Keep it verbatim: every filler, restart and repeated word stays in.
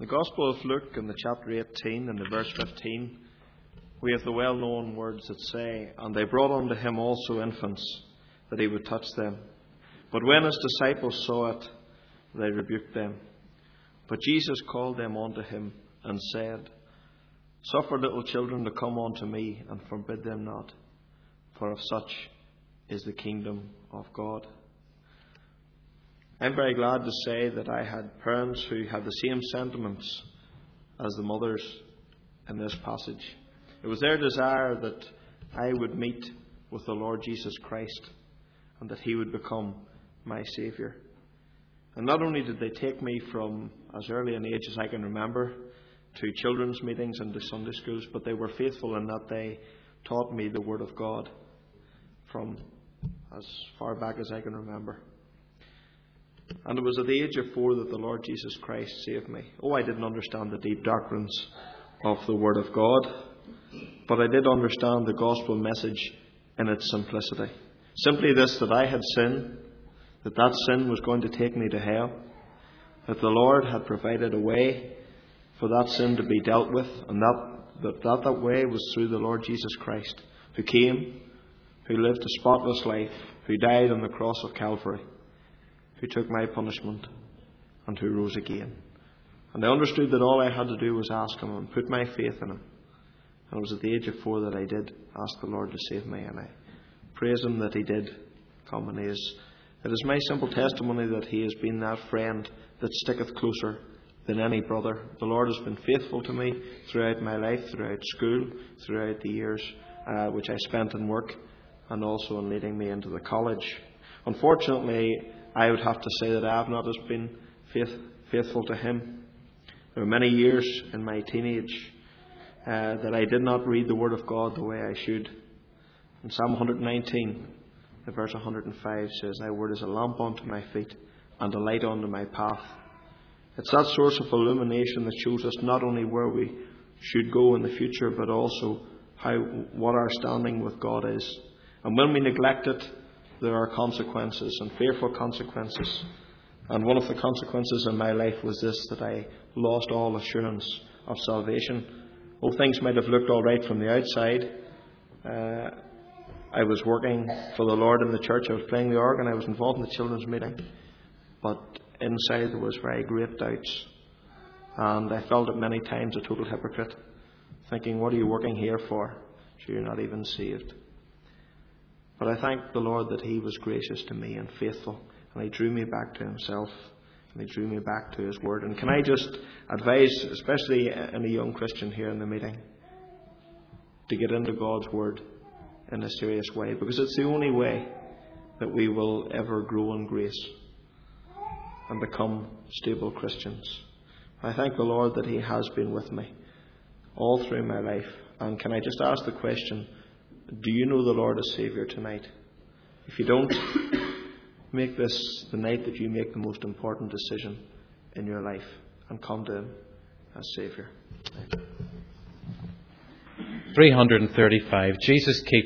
the Gospel of Luke in the chapter eighteen and the verse fifteen, we have the well-known words that say, "And they brought unto him also infants, that he would touch them. But when his disciples saw it, they rebuked them. But Jesus called them unto him, and said, Suffer little children to come unto me, and forbid them not, for of such is the kingdom of God." I'm very glad to say that I had parents who had the same sentiments as the mothers in this passage. It was their desire that I would meet with the Lord Jesus Christ and that he would become my Saviour. And not only did they take me from as early an age as I can remember to children's meetings and to Sunday schools, but they were faithful in that they taught me the Word of God from as far back as I can remember. And it was at the age of four that the Lord Jesus Christ saved me. Oh, I didn't understand the deep doctrines of the Word of God, but I did understand the gospel message in its simplicity. Simply this, that I had sinned, that that sin was going to take me to hell, that the Lord had provided a way for that sin to be dealt with, and that that, that, that way was through the Lord Jesus Christ, who came, who lived a spotless life, who died on the cross of Calvary, who took my punishment, and who rose again. And I understood that all I had to do was ask him and put my faith in him. And it was at the age of four that I did ask the Lord to save me, and I praise him that he did come. And he is, it is my simple testimony that he has been that friend that sticketh closer than any brother. The Lord has been faithful to me throughout my life, throughout school, throughout the years uh, which I spent in work, and also in leading me into the college. Unfortunately, I would have to say that I have not as been faith, faithful to him. There were many years in my teenage uh, that I did not read the Word of God the way I should. In Psalm one nineteen, the verse one hundred five says, "Thy word is a lamp unto my feet and a light unto my path." It's that source of illumination that shows us not only where we should go in the future, but also how what our standing with God is. And when we neglect it, there are consequences, and fearful consequences. And one of the consequences in my life was this, that I lost all assurance of salvation. Oh, things might have looked all right from the outside. Uh, I was working for the Lord in the church. I was playing the organ. I was involved in the children's meeting. But inside there was very great doubts. And I felt at many times a total hypocrite, thinking, what are you working here for? So you're not even saved. But I thank the Lord that he was gracious to me and faithful, and he drew me back to himself, and he drew me back to his word. And can I just advise, especially any young Christian here in the meeting, to get into God's word in a serious way, because it's the only way that we will ever grow in grace and become stable Christians. I thank the Lord that he has been with me all through my life. And can I just ask the question, do you know the Lord as Saviour tonight? If you don't, make this the night that you make the most important decision in your life and come to him as Saviour. three hundred thirty-five. Jesus keeps